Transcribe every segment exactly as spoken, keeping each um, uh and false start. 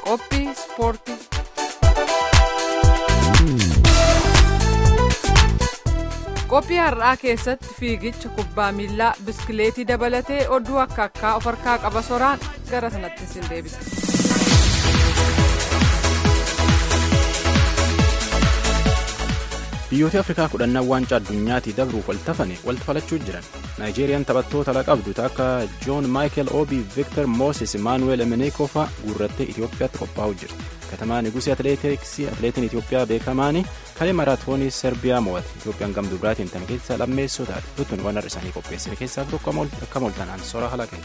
qophii ispoortii. qophii har'aa keessatti fiigicha kubbaa miilaa biskileetii dabalatee oduu akka akkaa of harkaa qaba soraan gara sanatti sin deebisa. biyyoota afrikaa kudhannaan waancaa addunyaatii dabruuf waltafane waltafalachuu jiran naayijeeriyaan taphattoota ala qabdu akka joon maayikel oobii viktor mooses emaanuweel emenekoofa guurrattee itiyoophiyaatti qophaa'uu jirti. katamaa nigusii atileetiksii atileetiin itiyoophiyaa beekamaanii kalee maraatoonii serbiyaa mo'ate. itiyoophiyaan gamtuu biraatiin tan keessa lammeessoo taate. tuttuun waan har'a isaanii qopheessine keessaa tokko akka mooltanaan sora halaqee.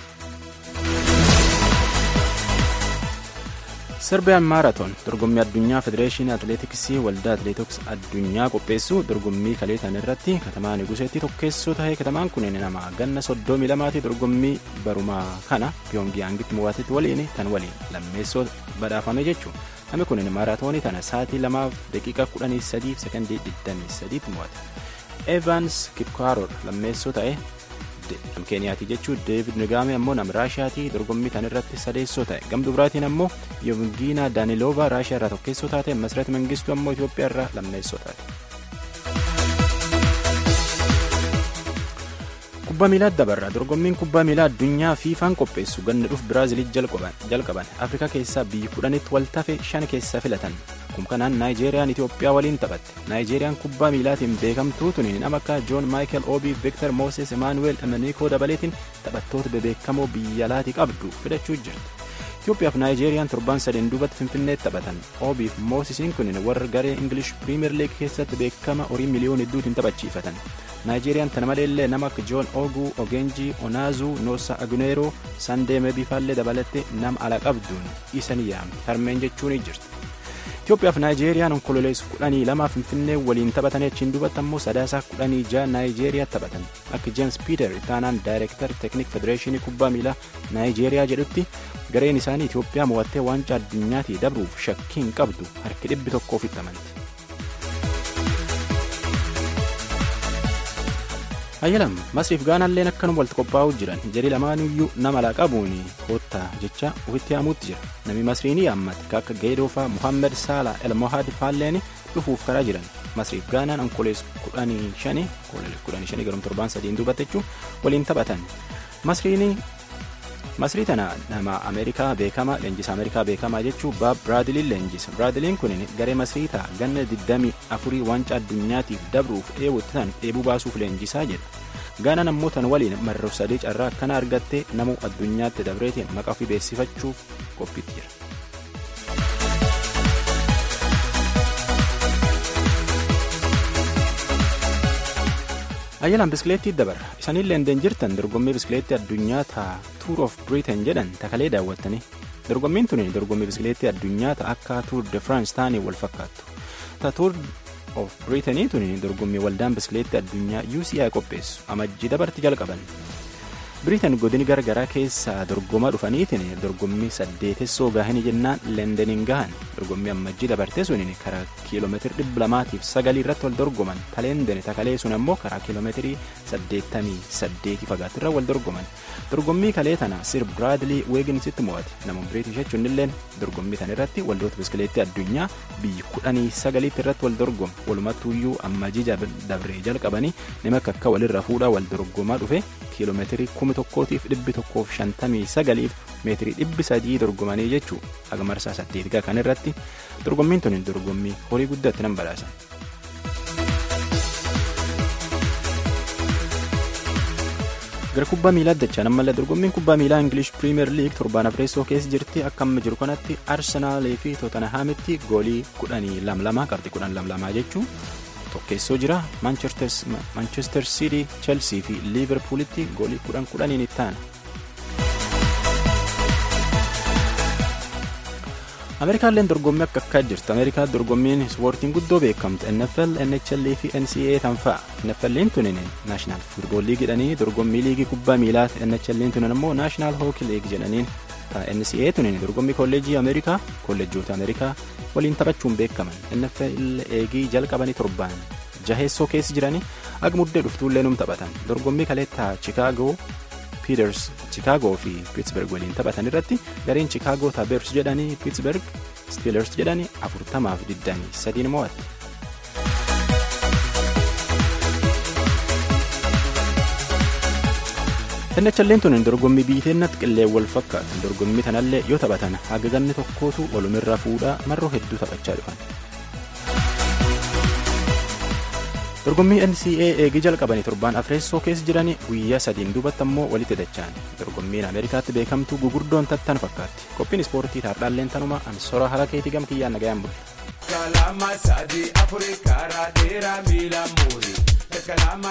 serbiyaan maaraatoon dorgommii addunyaa federeeshinii atileetiksii waldaa atileetiks addunyaa qopheessu dorgommii kaleetan irratti katamaa niguseetti tokkeessoo tahee katamaan kun nama ganna soddomii lamaati dorgommii barumaa kana piyongiyaangitti mo'atetti waliin tan waliin lammeessoo badhaafame jechuun namni kun maaraatoonii tana sa'aatii lamaaf daqiiqaa kudhanii sadiif sekondii digdamii sadiitti mo'ate. evans kipkaaroor lammeessoo ta'e keeniyaati jechuun deevid nigaame ammoo nama raashiyaatii dorgommii tan irratti sadeessoo ta'e. gamtuu biraatiin ammoo yevgiina daaniloova raashiyaa irraa tokkeessoo taate. masrat mangistuu ammoo itiyoophiyaa irraa lammeessoo taate. kubbaa miilaa dabarra dorgommiin kubbaa miilaa addunyaa fiifaan qopheessu ganna dhuuf biraaziilitti jalqaban afrikaa keessaa biyyi kudhanitti waltafe shan keessaa filatan. akkuma kanaan naayijeeriyaan itiyoophiyaa waliin taphatte. naayijeeriyaan kubbaa miilaatiin beekamtuu tuniin nama akka joon maayikel oobii viktor mooses emaanuweel emenekoo dabaleetiin taphattoota bebeekamoo biyya alaatii qabdu fidachuu jirti. itiyoophiyaaf naayijeeriyaan torban sadeen duubatti finfinneetti taphatan. oobiif moosisiin kun warra garee ingilish piriimeer liig keessatti beekama horii miliyoona hedduutiin taphachiifatan. naayijeeriyaan tana maleellee nama akka joon oguu ogenjii onaazuu noosa aguneeroo sandee meebifaallee dabalatte nama ala qabduun isan yaamti harmeen jechuun jirti. itiyoophiyaaf naayijeeriyaan onkololeessu kudhanii lama finfinnee waliin taphatanii achiin duubatti ammoo sadaasaa kudhanii ja'a naayijeeriyaa taphatan. akka jeems piiter itaanaan daayireektar teeknik federeeshinii kubbaa miilaa naayijeeriyaa jedhutti gareen isaanii itiyoophiyaa mo'attee waancaa addunyaatii dabruuf shakkiin qabdu harki dhibbi tokkoof ittamanti. ayyalam masriif gaanaalleen akkanuma walitti qophaa'uu jiran jedhi lamaanuyyuu nama alaa qabuun koottaa jecha ofitti haamuutti jira. namni masriinii ammatti akka geedoofaa muhammed saala elmohaad faalleen dhufuuf karaa jiran. masriif gaanaan onkolees kudhanii shanii kudhanii shanii garum torbaan sadiin duubattechuu waliin taphatan. masriinii masrii tana nama ameerikaa beekamaa leenjisa ameerikaa beekamaa jechuu baab biraadiliin leenjisa. biraadiliin kun garee masrii ta'a ganna digdamii afurii waancaa addunyaatiif dabruuf dheebottan dheebuu baasuuf leenjisaa jedha. gaanaan ammoo tan waliin marroo sadii carraa akkana argattee namoo addunyaatti dabreetiin maqaa ofii beeksifachuuf qophiitti jira. ayyalaan biskileettii dabarra isaaniillee hin jirtan dorgommii biskileettii addunyaa ta'a tuur of biriitan jedhan takalee daawwattanii. dorgommiin tuni dorgommii biskileettii addunyaa ta'a akka tuur de firaans ta'anii wal fakkaattu. ta'a tuur of biriitanii tuni dorgommii waldaan biskileettii addunyaa U C I qopheessu amajjii dabarti jalqaban. biriitan godini garagaraa keessaa dorgomaa dhufaniitiin dorgommii saddeetessoo gaahanii jennaan leendeniin gahan. dorgommii ammajjii dabartee suniin karaa kiiloomeetirii dhibba lamaatiif sagalii irratti wal dorgoman. taleendeni takalee sun ammoo karaa kiiloomeetirii saddeettamii saddeetii fagaatirra wal dorgoman. dorgommii kalee tana sir biraadilii weeginsitti mo'ate. namoonni biriitish jechuun illee dorgommii tan irratti waldoota biskileettii addunyaa biyyi kudhanii sagaliitti irratti wal dorgoma. walumattuuyyuu ammajjii dabree jalqabanii nama akka akka walirra fuudhaa wal dorgomaa dhufe kiiloomeetirii kuma tokkootiif dhibbi tokkoof shantamii sagaliif meetirii dhibbi sadii dorgomanii jechuu haga marsaa saddeetigaa kan irratti dorgommiin tuni dorgommii horii guddaatti nan badhaasan. gara kubbaa miilaa dachaan ammallee dorgommiin kubbaa miilaa ingilish piriimeer liig torbaan afreessoo keessa jirti. akka amma jiru kanatti arsenaalii fi tootanhaamitti goolii kudhanii lamlamaa qabdi kudhan lamlamaa jechuun tokkeessoo jira. maanchestar siitii cheelsii fi liiverpuulitti goolii kudhan kudhaniin itti aana. ameerikaalleen dorgommii akka akkaa jirti. ameerikaa dorgommiin ispoortiin guddoo beekamtu N F L, N H L fi N C A A tan fa'a. N F L tunin naashinaal fuutbool liigii jedhanii dorgommii liigii kubbaa miilaati. N H L tunin ammoo naashinaal hookii liigii jedhaniin N C A A tunin dorgommii kolleejii ameerikaa kolleejoota ameerikaa waliin taphachuun beekaman. N F L eegii jalqabanii torbaan jaheessoo keessa jiranii akka muddee dhuftuullee num taphatan. dorgommii kaleettaa Chicaagoo Peters Chicago fi Pittsburgh waliin taphatan irratti gareen Chicago Bears jedhanii Pittsburgh Steelers jedhanii afurtamaaf digdamii sadiin mo'atte. Tannachalleen tun dorgommii biiteennatti qillee wal fakkaatu dorgommii tanallee yoo taphatan haga ganni tokkootu walumirra fuudhaa marroo hedduu taphachaa dhufan. Dorgommii N C A A eegi jalqabanii torbaan afreessoo keessa jiranii guyyaa sadiin duubatti ammoo walitti dacha'an. Dorgommiin Ameerikaatti beekamtuu gugurdoon tattan fakkaatti. Qophiin ispoortii taardhaalleen tanuma ansora haala keetii gamkiyyaan nagayaan bulle.